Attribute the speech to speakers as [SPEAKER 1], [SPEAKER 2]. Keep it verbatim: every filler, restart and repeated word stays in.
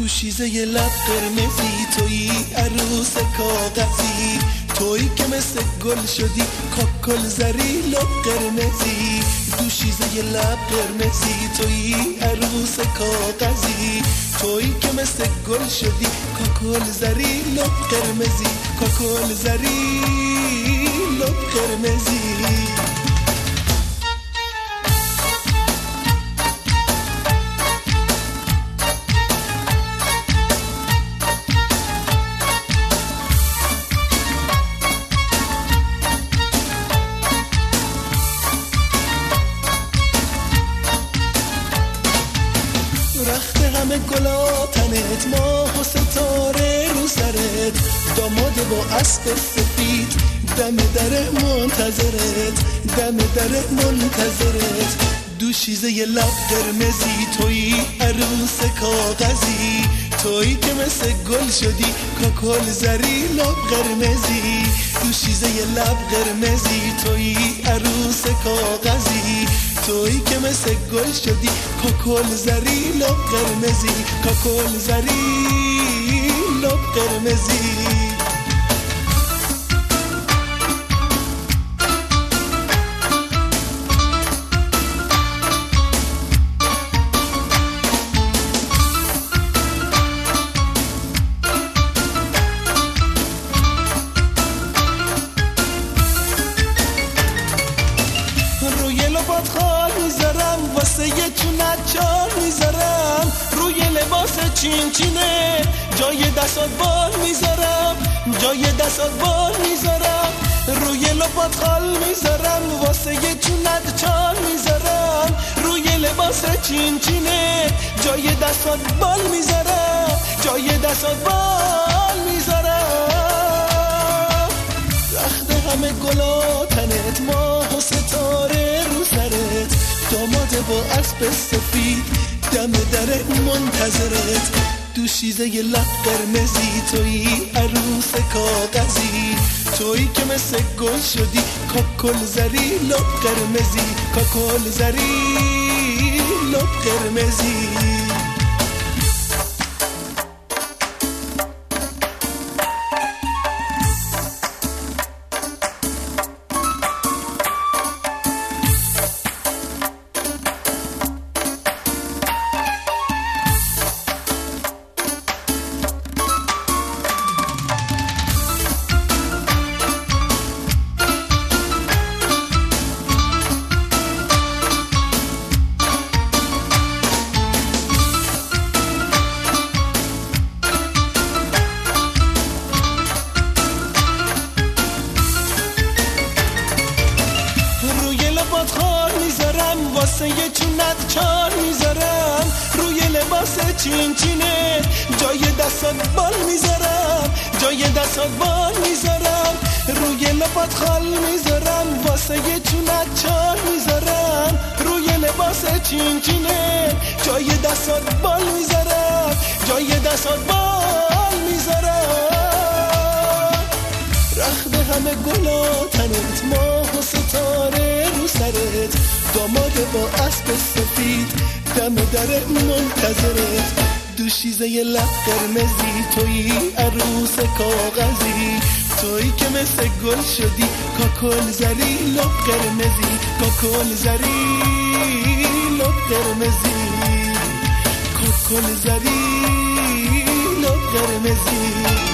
[SPEAKER 1] دوشیزه ی لب قرمزی، تویی عروس کاغذی، تویی که مثل گل شدی کاکل زری لب قرمزی. دوشیزه ی لب قرمزی، تویی عروس کاغذی، تویی که مثل گل شدی کاکل زری لب قرمزی، کاکل زری لب قرمزی. رخت همه گلا تنت، ماه و ستاره رو سرت، داماد با اسب سفید دم در منتظرت، دم در منتظرت. دوشیزه ی لب قرمزی، تویی عروس کاغذی، تویی که مثل گل شدی کاکل زری لب قرمزی. دوشیزه ی لب قرمزی، تویی عروس کاغذی، تویی که مثل گل شدی کاکل زری لب قرمزی، کاکل زری لب قرمزی. لبات خال میذارم، واسه یه چونت چار میذارم، روی لباس چین چینه جای دستات بال میذارم، جای دستات بال میذارم. روی لبات خال میذارم، واسه یه چونت چار میذارم، روی لباس چین چینه جای دستات بال میذارم، جای دستات بال میذارم. رخت همه گلا تنت، ماه و ستاره رو سرت، داماد با اسب سفید دم در منتظرت. دوشیزه ی لب قرمزی، تویی عروس کاغذی، تویی که مثل گل شدی کاکل زری لب قرمزی، کاکل زری لب قرمزی. خال میذارم، واسه یه چونت چار میذارم، روی لباس چین چینه جای دستات بال میذارم، جای دستات بال میذارم. روی لبات خال میذارم، واسه یه چونت چار میذارم، روی لباس چین چینه جای دستات بال میذارم، جای دستات بال میذارم. رخت همه گلا تنت، ماه و ستاره رو سرت، داماد با اسب سفید دم در منتظرت. دوشیزه ی لب قرمزی، تویی عروس کاغذی، تویی که مثل گل شدی کاکل زری لب قرمزی، کاکل زری لب قرمزی، کاکل زری لب قرمزی.